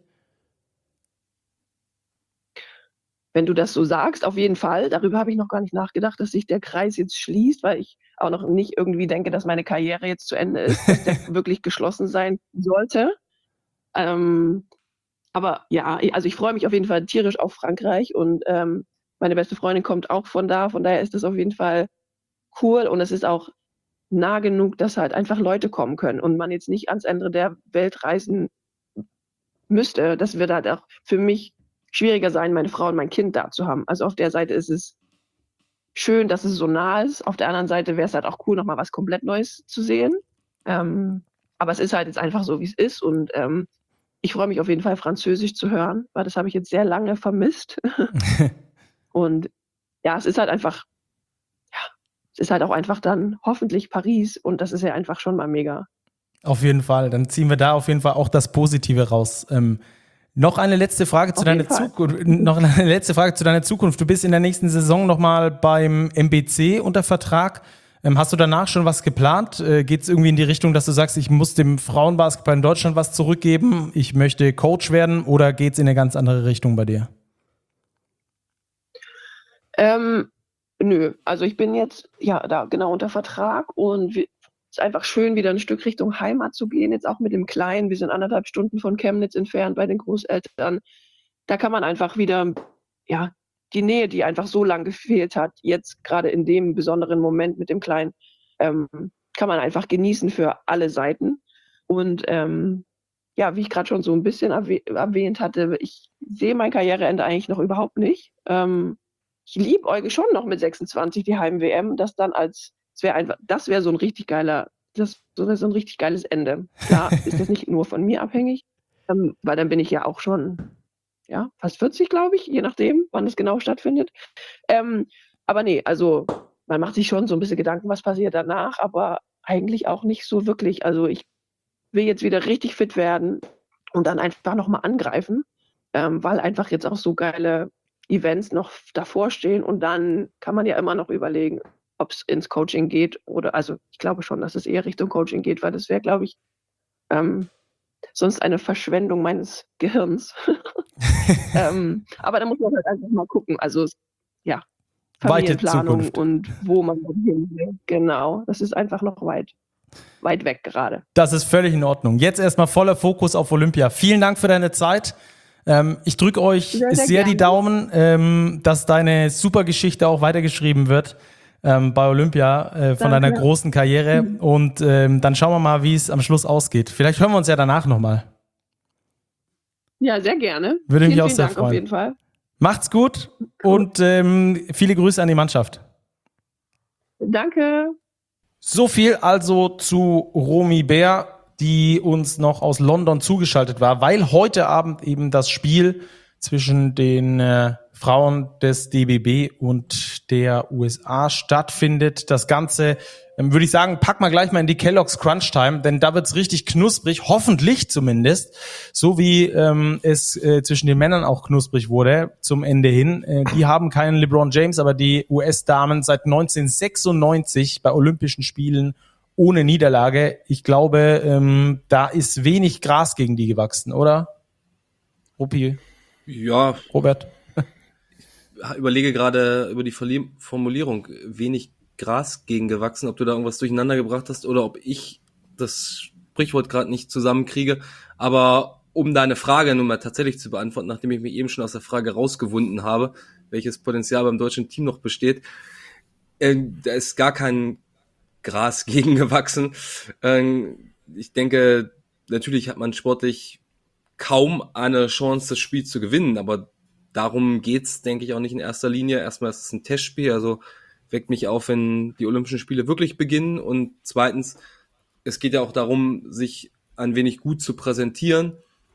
A: Wenn du das so sagst, auf jeden Fall. Darüber habe ich noch gar nicht nachgedacht, dass sich der Kreis jetzt schließt, weil ich auch noch nicht irgendwie denke, dass meine Karriere jetzt zu Ende ist, dass der wirklich geschlossen sein sollte. Aber ja, also ich freue mich auf jeden Fall tierisch auf Frankreich und meine beste Freundin kommt auch von daher ist das auf jeden Fall cool und es ist auch nah genug, dass halt einfach Leute kommen können und man jetzt nicht ans Ende der Welt reisen müsste. Das wird halt auch für mich schwieriger sein, meine Frau und mein Kind da zu haben. Also auf der Seite ist es schön, dass es so nah ist. Auf der anderen Seite wäre es halt auch cool, nochmal was komplett Neues zu sehen. Aber es ist halt jetzt einfach so, wie es ist und ich freue mich auf jeden Fall, Französisch zu hören, weil das habe ich jetzt sehr lange vermisst. Und ja, es ist halt auch einfach dann hoffentlich Paris und das ist ja einfach schon mal mega.
B: Auf jeden Fall, dann ziehen wir da auf jeden Fall auch das Positive raus. Noch eine letzte Frage zu deiner Zukunft. Du bist in der nächsten Saison nochmal beim MBC unter Vertrag. Hast du danach schon was geplant? Geht es irgendwie in die Richtung, dass du sagst, ich muss dem Frauenbasketball in Deutschland was zurückgeben, ich möchte Coach werden oder geht es in eine ganz andere Richtung bei dir?
A: Nö, also ich bin jetzt da genau unter Vertrag und es ist einfach schön, wieder ein Stück Richtung Heimat zu gehen, jetzt auch mit dem Kleinen. Wir sind 1,5 Stunden von Chemnitz entfernt bei den Großeltern. Da kann man einfach wieder, die Nähe, die einfach so lange gefehlt hat, jetzt gerade in dem besonderen Moment mit dem Kleinen, kann man einfach genießen für alle Seiten. Und wie ich gerade schon so ein bisschen erwähnt hatte, ich sehe mein Karriereende eigentlich noch überhaupt nicht. Ich liebäuge schon noch mit 26 die Heim-WM, das wäre so ein richtig so ein richtig geiles Ende. Klar ist das nicht nur von mir abhängig, weil dann bin ich ja auch schon fast 40, glaube ich, je nachdem, wann es genau stattfindet. Aber nee, also man macht sich schon so ein bisschen Gedanken, was passiert danach, aber eigentlich auch nicht so wirklich. Also ich will jetzt wieder richtig fit werden und dann einfach noch mal angreifen, weil einfach jetzt auch so geile Events noch davor stehen und dann kann man ja immer noch überlegen, ob es ins Coaching geht oder also ich glaube schon, dass es eher Richtung Coaching geht, weil das wäre, glaube ich, sonst eine Verschwendung meines Gehirns. Aber da muss man halt einfach mal gucken. Also ja,
B: Weite
A: Familienplanung
B: Zukunft.
A: und wo man hin will. Genau, das ist einfach noch weit weg gerade.
B: Das ist völlig in Ordnung. Jetzt erstmal voller Fokus auf Olympia. Vielen Dank für deine Zeit. Ich drücke euch
A: Sehr, sehr
B: sehr die
A: gerne.
B: Daumen, dass deine super Geschichte auch weitergeschrieben wird bei Olympia von deiner
A: Danke.
B: großen Karriere. Und dann schauen wir mal, wie es am Schluss ausgeht. Vielleicht hören wir uns ja danach nochmal.
A: Ja, sehr gerne.
B: Würde mich
A: vielen,
B: auch
A: vielen
B: sehr
A: Dank auf
B: freuen.
A: jeden Fall.
B: Macht's gut und viele Grüße an die Mannschaft.
A: Danke.
B: So viel also zu Romy Bär, die uns noch aus London zugeschaltet war, weil heute Abend eben das Spiel zwischen den Frauen des DBB und der USA stattfindet. Das Ganze, würde ich sagen, pack mal gleich mal in die Kellogg's Crunch Time, denn da wird's richtig knusprig, hoffentlich zumindest, so wie es zwischen den Männern auch knusprig wurde zum Ende hin. Die haben keinen LeBron James, aber die US-Damen seit 1996 bei Olympischen Spielen ohne Niederlage. Ich glaube, da ist wenig Gras gegen die gewachsen, oder? Ruppi,
D: Ja,
B: Robert?
D: überlege gerade über die Formulierung, wenig Gras gegen gewachsen, ob du da irgendwas durcheinander gebracht hast oder ob ich das Sprichwort gerade nicht zusammenkriege. Aber um deine Frage nun mal tatsächlich zu beantworten, nachdem ich mich eben schon aus der Frage rausgewunden habe, welches Potenzial beim deutschen Team noch besteht, da ist gar kein Gras gegen gewachsen. Ich denke, natürlich hat man sportlich kaum eine Chance, das Spiel zu gewinnen, aber darum geht's, denke ich, auch nicht in erster Linie. Erstmal ist es ein Testspiel, also weckt mich auf, wenn die Olympischen Spiele wirklich beginnen. Und zweitens, es geht ja auch darum, sich ein wenig gut zu präsentieren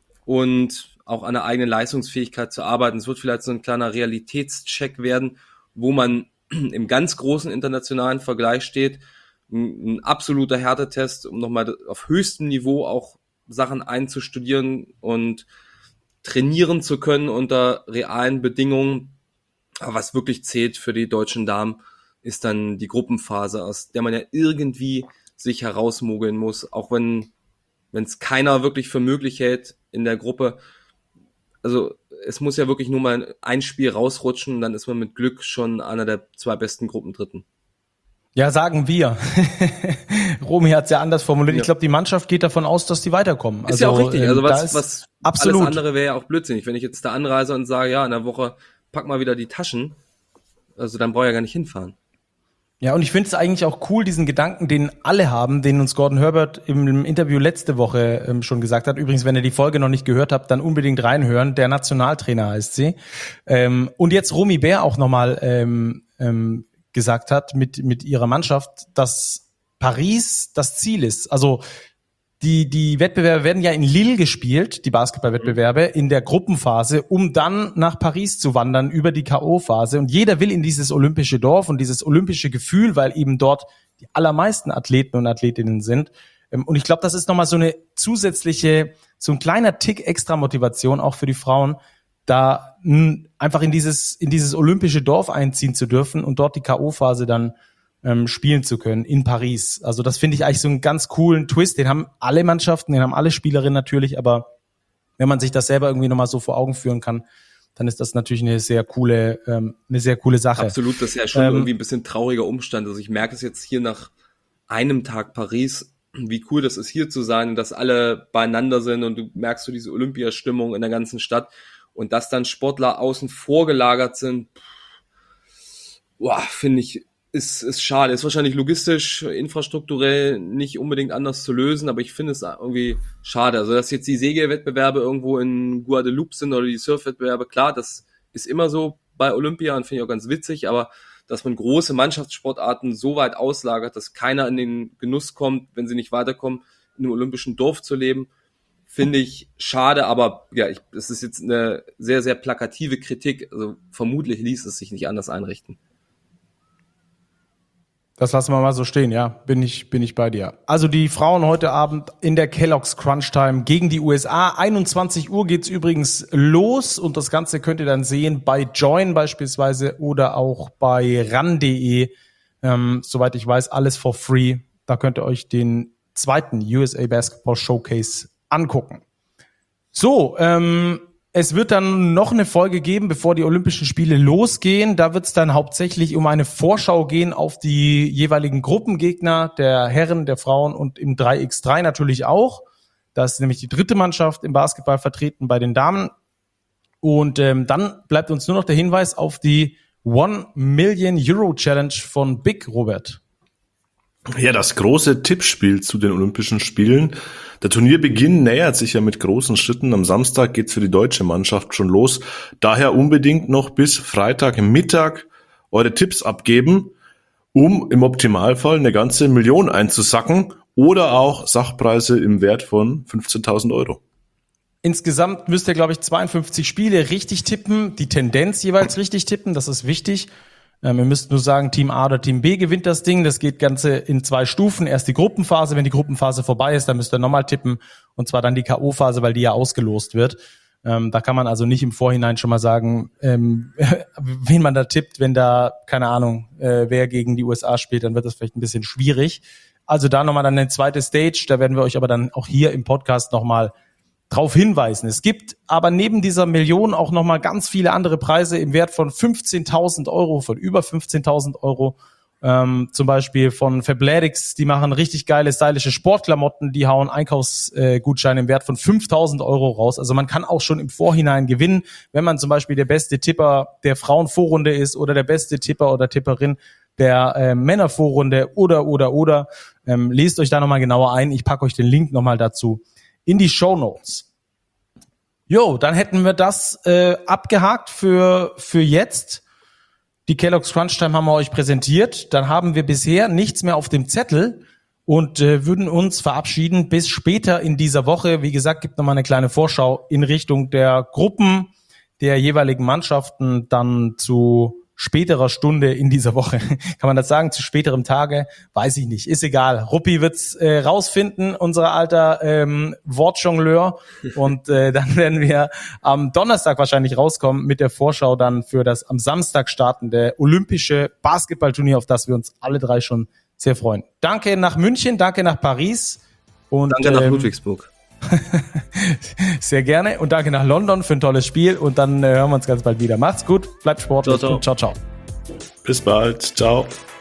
D: und auch an der eigenen Leistungsfähigkeit zu arbeiten. Es wird vielleicht so ein kleiner Realitätscheck werden, wo man im ganz großen internationalen Vergleich steht. Ein absoluter Härtetest, um nochmal auf höchstem Niveau auch Sachen einzustudieren und trainieren zu können unter realen Bedingungen. Aber was wirklich zählt für die deutschen Damen, ist dann die Gruppenphase, aus der man ja irgendwie sich herausmogeln muss, auch wenn es keiner wirklich für möglich hält in der Gruppe. Also es muss ja wirklich nur mal ein Spiel rausrutschen, dann ist man mit Glück schon einer der 2 besten Gruppendritten.
B: Ja, sagen wir. Romy hat's ja anders formuliert.
D: Ja.
B: Ich glaube, die Mannschaft geht davon aus, dass die weiterkommen.
D: Ist ja auch richtig. Also
B: da ist
D: was
B: absolut.
D: alles andere wäre ja auch blödsinnig. Wenn ich jetzt da anreise und sage, ja, in der Woche pack mal wieder die Taschen, also dann brauche ich ja gar nicht hinfahren.
B: Ja, und ich finde es eigentlich auch cool, diesen Gedanken, den alle haben, den uns Gordon Herbert im Interview letzte Woche schon gesagt hat. Übrigens, wenn ihr die Folge noch nicht gehört habt, dann unbedingt reinhören. Der Nationaltrainer heißt sie. Und jetzt Romy Bär auch nochmal gesagt hat mit ihrer Mannschaft, dass Paris das Ziel ist. Also die Wettbewerbe werden ja in Lille gespielt, die Basketballwettbewerbe, in der Gruppenphase, um dann nach Paris zu wandern über die K.O.-Phase. Und jeder will in dieses olympische Dorf und dieses olympische Gefühl, weil eben dort die allermeisten Athleten und Athletinnen sind. Und ich glaube, das ist nochmal so eine zusätzliche, so ein kleiner Tick extra Motivation auch für die Frauen, da einfach in dieses olympische Dorf einziehen zu dürfen und dort die K.O.-Phase dann spielen zu können in Paris. Also das finde ich eigentlich so einen ganz coolen Twist. Den haben alle Mannschaften, den haben alle Spielerinnen natürlich, aber wenn man sich das selber irgendwie nochmal so vor Augen führen kann, dann ist das natürlich eine sehr coole Sache.
D: Absolut, das ist ja schon irgendwie ein bisschen trauriger Umstand. Also ich merke es jetzt hier nach einem Tag Paris, wie cool das ist, hier zu sein, dass alle beieinander sind und du merkst so diese Olympiastimmung in der ganzen Stadt und dass dann Sportler außen vor gelagert sind, finde ich, ist schade. Ist wahrscheinlich logistisch, infrastrukturell nicht unbedingt anders zu lösen, aber ich finde es irgendwie schade. Also, dass jetzt die Segelwettbewerbe irgendwo in Guadeloupe sind oder die Surfwettbewerbe, klar, das ist immer so bei Olympia und finde ich auch ganz witzig, aber dass man große Mannschaftssportarten so weit auslagert, dass keiner in den Genuss kommt, wenn sie nicht weiterkommen, in einem olympischen Dorf zu leben, finde ich schade, aber ja, es ist jetzt eine sehr, sehr plakative Kritik. Also vermutlich ließ es sich nicht anders einrichten.
B: Das lassen wir mal so stehen, ja. Bin ich bei dir. Also die Frauen heute Abend in der Kellogg's Crunch Time gegen die USA. 21 Uhr geht's übrigens los und das Ganze könnt ihr dann sehen bei Join beispielsweise oder auch bei ran.de. Soweit ich weiß, alles for free. Da könnt ihr euch den zweiten USA Basketball Showcase angucken. So, es wird dann noch eine Folge geben, bevor die Olympischen Spiele losgehen. Da wird es dann hauptsächlich um eine Vorschau gehen auf die jeweiligen Gruppengegner der Herren, der Frauen und im 3x3 natürlich auch. Da ist nämlich die dritte Mannschaft im Basketball vertreten bei den Damen. Und dann bleibt uns nur noch der Hinweis auf die 1 Million Euro Challenge von Big, Robert.
C: Ja, das große Tippspiel zu den Olympischen Spielen. Der Turnierbeginn nähert sich ja mit großen Schritten. Am Samstag geht's für die deutsche Mannschaft schon los. Daher unbedingt noch bis Freitagmittag eure Tipps abgeben, um im Optimalfall eine ganze Million einzusacken oder auch Sachpreise im Wert von 15.000 Euro.
B: Insgesamt müsst ihr, glaube ich, 52 Spiele richtig tippen, die Tendenz jeweils richtig tippen, das ist wichtig. Ihr müsst nur sagen, Team A oder Team B gewinnt das Ding. Das geht Ganze in 2 Stufen. Erst die Gruppenphase. Wenn die Gruppenphase vorbei ist, dann müsst ihr nochmal tippen. Und zwar dann die K.O.-Phase, weil die ja ausgelost wird. Da kann man also nicht im Vorhinein schon mal sagen, wen man da tippt. Wenn da, keine Ahnung, wer gegen die USA spielt, dann wird das vielleicht ein bisschen schwierig. Also da nochmal dann eine zweite Stage. Da werden wir euch aber dann auch hier im Podcast nochmal drauf hinweisen. Es gibt aber neben dieser Million auch nochmal ganz viele andere Preise im Wert von 15.000 Euro, von über 15.000 Euro. Zum Beispiel von Fabletics, die machen richtig geile, stylische Sportklamotten, die hauen Einkaufsgutscheine im Wert von 5.000 Euro raus. Also man kann auch schon im Vorhinein gewinnen, wenn man zum Beispiel der beste Tipper der Frauenvorrunde ist oder der beste Tipper oder Tipperin der Männervorrunde oder. Lest euch da nochmal genauer ein. Ich packe euch den Link nochmal dazu in die Shownotes. Jo, dann hätten wir das abgehakt für jetzt. Die Kellogg's Crunch Time haben wir euch präsentiert. Dann haben wir bisher nichts mehr auf dem Zettel und würden uns verabschieden bis später in dieser Woche. Wie gesagt, gibt nochmal eine kleine Vorschau in Richtung der Gruppen der jeweiligen Mannschaften dann zu späterer Stunde in dieser Woche. Kann man das sagen? Zu späterem Tage? Weiß ich nicht. Ist egal. Ruppi wird's rausfinden, unser alter Wortjongleur. Und dann werden wir am Donnerstag wahrscheinlich rauskommen mit der Vorschau dann für das am Samstag startende olympische Basketballturnier, auf das wir uns alle 3 schon sehr freuen. Danke nach München, danke nach Paris. Und
D: danke nach Ludwigsburg.
B: Sehr gerne und danke nach London für ein tolles Spiel und dann hören wir uns ganz bald wieder. Macht's gut, bleibt sportlich und ciao, ciao.
C: Bis bald, ciao.